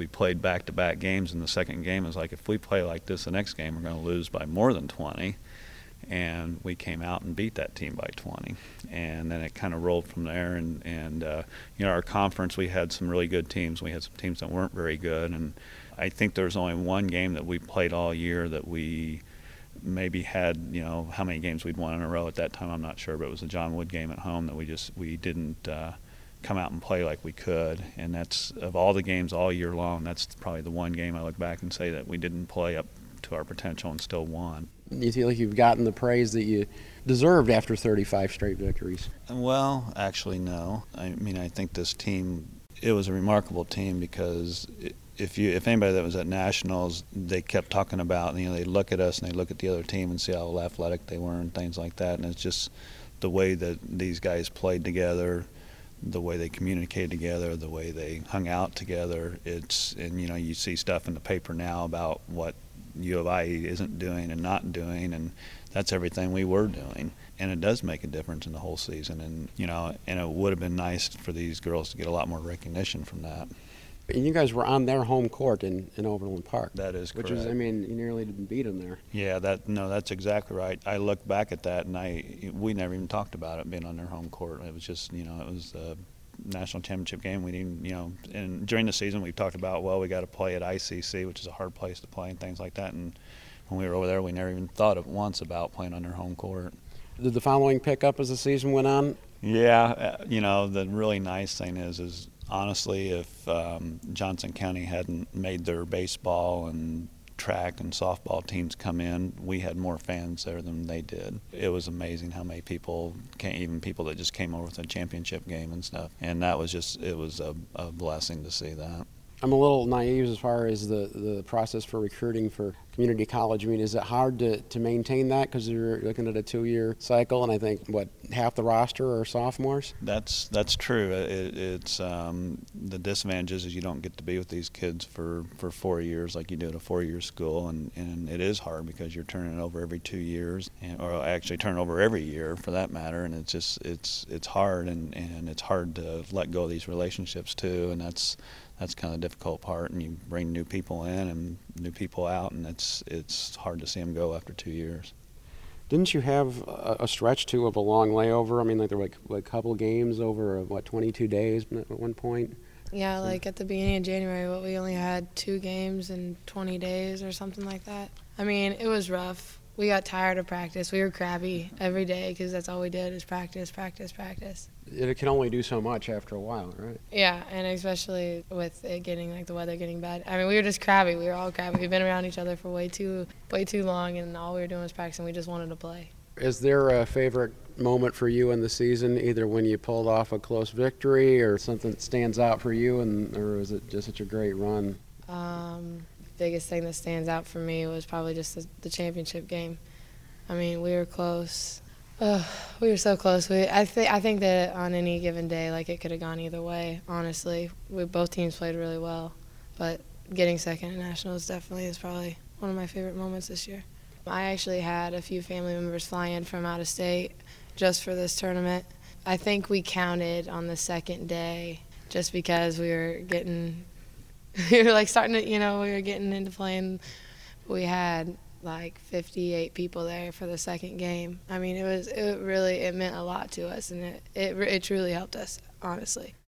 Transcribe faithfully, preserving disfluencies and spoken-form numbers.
we played back-to-back games in the second game. It was like, if we play like this the next game, we're going to lose by more than twenty. And we came out and beat that team by twenty. And then it kind of rolled from there. And, and uh, you know, our conference, we had some really good teams. We had some teams that weren't very good. And I think there was only one game that we played all year that we maybe had, you know, how many games we'd won in a row at that time, I'm not sure, but it was a John Wood game at home that we just, we didn't uh, come out and play like we could. And that's, of all the games all year long, that's probably the one game I look back and say that we didn't play up to our potential and still won. Do you feel like you've gotten the praise that you deserved after thirty-five straight victories? Well, actually, no. I mean, I think this team, it was a remarkable team because if you, if anybody that was at Nationals, they kept talking about, you know, they look at us and they look at the other team and see how athletic they were and things like that. And it's just the way that these guys played together, the way they communicated together, the way they hung out together. It's, and you know, you see stuff in the paper now about what U of I isn't doing and not doing, and that's everything we were doing. And it does make a difference in the whole season. And, you know, and it would have been nice for these girls to get a lot more recognition from that. And you guys were on their home court in, in Overland Park. That is correct. Which is, I mean, you nearly didn't beat them there. Yeah, that no, that's exactly right. I look back at that, and I we never even talked about it being on their home court. It was just, you know, it was a national championship game. We didn't, you know, and during the season we talked about, well, we got to play at I C C, which is a hard place to play and things like that. And when we were over there, we never even thought of once about playing on their home court. Did the following pick up as the season went on? Yeah, you know, the really nice thing is, is honestly, if um, Johnson County hadn't made their baseball and track and softball teams come in, we had more fans there than they did. It was amazing how many people came, even people that just came over for the championship game and stuff. And that was just, it was a, a blessing to see that. I'm a little naive as far as the, the process for recruiting for community college. I mean, is it hard to, to maintain that because you're looking at a two-year cycle, and I think, what, half the roster are sophomores? That's that's true. It, it's um, the disadvantages is you don't get to be with these kids for, for four years like you do at a four-year school, and, and it is hard because you're turning it over every two years, and, or actually turning over every year for that matter, and it's just it's it's hard, and, and it's hard to let go of these relationships too, and that's that's kind of the difficult part. And you bring new people in and new people out, and it's it's hard to see them go after two years. Didn't you have a, a stretch too of a long layover? I mean, like there were like, like a couple games over what twenty-two days at one point. Yeah, like at the beginning of January, what we only had two games in twenty days or something like that. I mean, it was rough. We got tired of practice. We were crabby every day because that's all we did is practice, practice, practice. It can only do so much after a while, right? Yeah, and especially with it getting, like, the weather getting bad. I mean, we were just crabby. We were all crabby. We've been around each other for way too, way too long, and all we were doing was practicing. We just wanted to play. Is there a favorite moment for you in the season, either when you pulled off a close victory or something that stands out for you, and or is it just such a great run? Um, biggest thing that stands out for me was probably just the, the championship game. I mean, we were close. Oh, we were so close. We, I think I think that on any given day, like, it could have gone either way. Honestly, we both teams played really well, but getting second at nationals definitely is probably one of my favorite moments this year. I actually had a few family members fly in from out of state just for this tournament. I think we counted on the second day just because we were getting, we were like starting to, you know, we were getting into playing. We had like fifty-eight people there for the second game. I mean, it was, it really, it meant a lot to us, and it, it, it truly helped us, honestly.